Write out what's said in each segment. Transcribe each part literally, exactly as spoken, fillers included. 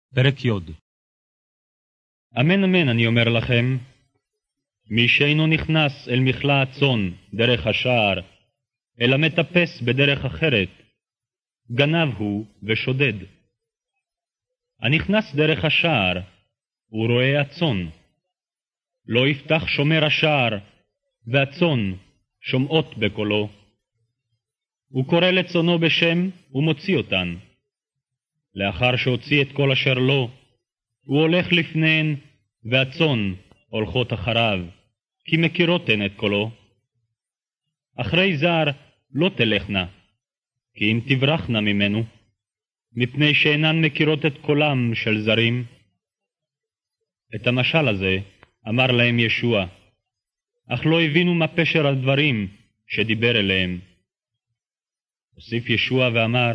פרק י. אמן אמן אני אומר לכם, מי שאינו נכנס אל מכלה הצאן דרך השער, אלא מטפס בדרך אחרת, גנב הוא ושודד. הנכנס דרך השער, הוא רואה הצאן. לא יפתח שומר השער, והצאן שומעות בקולו. הוא קורא לצאנו בשם ומוציא אותן. לאחר שהוציא את כל אשר לו, הוא הולך לפניהן, והצאן הולכות אחריו, כי מכירותן את קולו. אחרי זר לא תלכנה, כי אם תברחנה ממנו, מפני שאינן מכירות את קולם של זרים. את המשל הזה אמר להם ישוע, אך לא הבינו מה פשר הדברים שדיבר אליהם. הוסיף ישוע ואמר,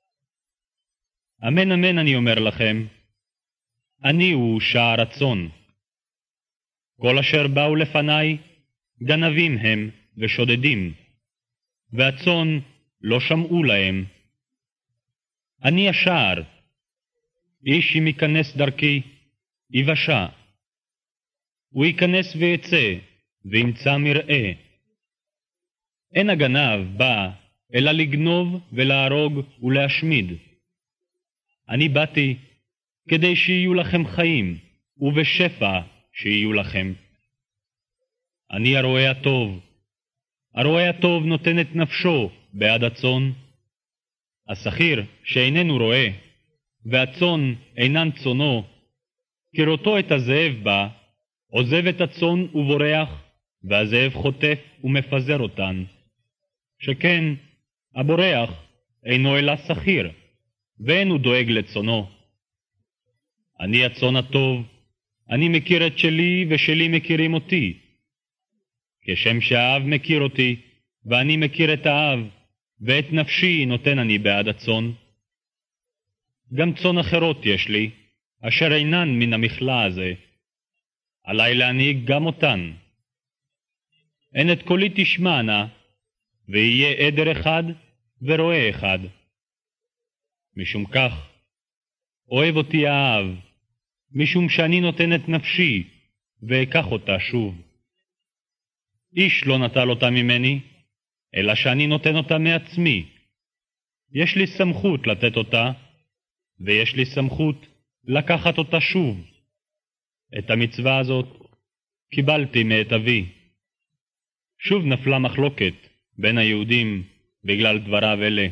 אמן אמן אני אומר לכם, אני הוא שער הצאן. כל אשר באו לפניי, גנבים הם ושודדים, והצאן לא שמעו להם. אני השער, איש אם ייכנס דרכי, יבשע. הוא ייכנס ויצא, וימצא מראה. אין הגנב בא, אלא לגנוב ולהרוג ולהשמיד. אני באתי כדי שיהיו לכם חיים, ובשפע שיהיו לכם. אני הרועה הטוב. הרועה הטוב נותן את נפשו בעד הצאן. השכיר שאיננו רועה, והצאן אינן צאנו, כראותו את הזאב בא, עוזב את הצאן ובורח, והזאב חוטף ומפזר אותן. שכן הבורח אינו אלא שכיר, ואין הוא דואג לצאנו. אני הצאן הטוב, אני מכיר את שלי ושלי מכירים אותי. כשם שהאב מכיר אותי, ואני מכיר את האב, ואת נפשי נותן אני בעד הצאן. גם צאן אחרות יש לי, אשר אינן מן המכלה הזה. עלי להנהיג גם אותן. אין את קולי תשמענה, ויהיה עדר אחד ורועה אחד. משום כך, אוהב אותי האב, משום שאני נותן את נפשי, ואקח אותה שוב. איש לא נטל אותה ממני, אלא שאני נותן אותה מעצמי. יש לי סמכות לתת אותה, ויש לי סמכות לקחת אותה שוב. את המצווה הזאת קיבלתי מאת אבי. שוב נפלה מחלוקת בין היהודים בגלל דבריו אלה.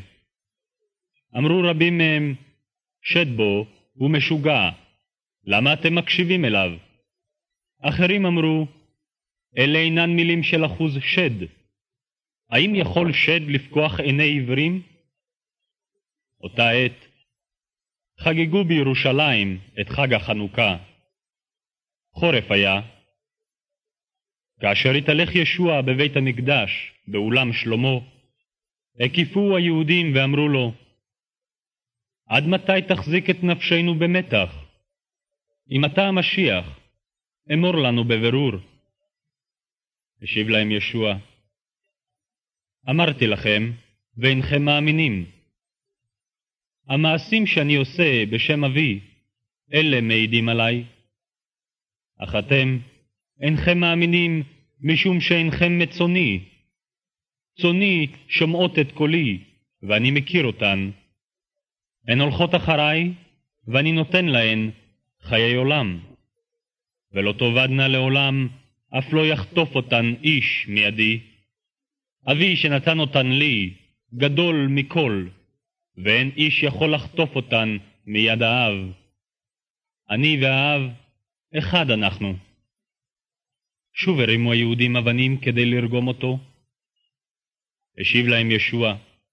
אמרו רבים מהם, שד בו הוא משוגע, למה אתם מקשיבים אליו? אחרים אמרו, אלה אינן מילים של אחוז שד. האם יכול שד לפקוח עיני עיוורים? אותה עת חגגו בירושלים את חג החנוכה. חורף היה. כאשר התהלך ישוע בבית המקדש, באולם שלמה, הקיפו היהודים ואמרו לו, עד מתי תחזיק את נפשנו במתח? אם אתה המשיח, אמור לנו בבירור. השיב להם ישוע, אמרתי לכם, ואינכם מאמינים. המעשים שאני עושה בשם אבי, אלה מעידים עליי. אך אתם אינכם מאמינים משום שאינכם מצוני. צוני שומעות את קולי, ואני מכיר אותן. הן הולכות אחריי, ואני נותן להן חיי עולם. ולא תאבדנה לעולם, אף לא יחטוף אותן איש מידי. אבי שנתן אותן לי, גדול מכל, ואין איש יכול לחטוף אותן מיד האב. אני והאב, אחד אנחנו. שוב הרימו היהודים אבנים כדי לרגום אותו. השיב להם ישוע,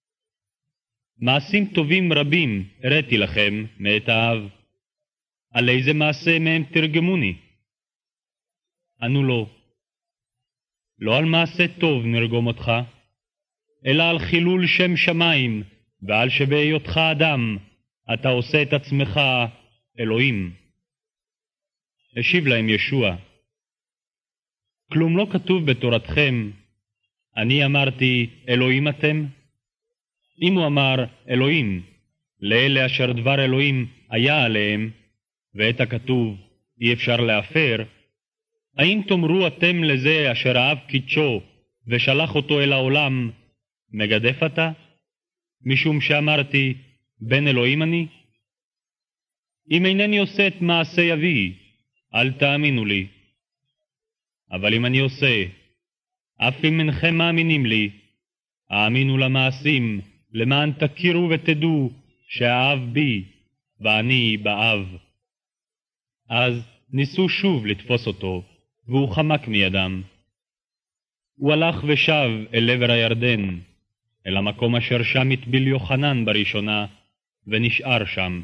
מעשים טובים רבים הראיתי לכם מאת האב. על איזה מעשה מהם תרגמוני? ענו לו, לא על מעשה טוב נרגום אותך, אלא על חילול שם שמיים, ועל שבהיותך אדם, אתה עושה את עצמך אלוהים. השיב להם ישוע, כלום לא כתוב בתורתכם, אני אמרתי אלוהים אתם? אם הוא אמר אלוהים, לאלה אשר דבר אלוהים היה עליהם, ואת הכתוב אי אפשר להפר, האם תאמרו אתם לזה אשר אהב קידשו ושלח אותו אל העולם, מגדף אתה? משום שאמרתי, בן אלוהים אני? אם אינני עושה את מעשה אבי, אל תאמינו לי. אבל אם אני עושה, אף אם אינכם מאמינים לי, האמינו למעשים, למען תכירו ותדעו שהאב בי, ואני באב. אז ניסו שוב לתפוס אותו, והוא חמק מידם. הוא הלך ושב אל עבר הירדן, אל המקום אשר שם הטביל יוחנן בראשונה, ונשאר שם.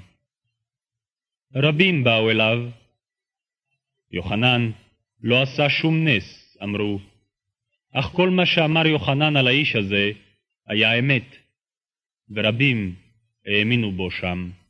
רבים באו אליו. יוחנן לא עשה שום נס, אמרו, אך כל מה שאמר יוחנן על האיש הזה היה אמת, ורבים האמינו בו שם.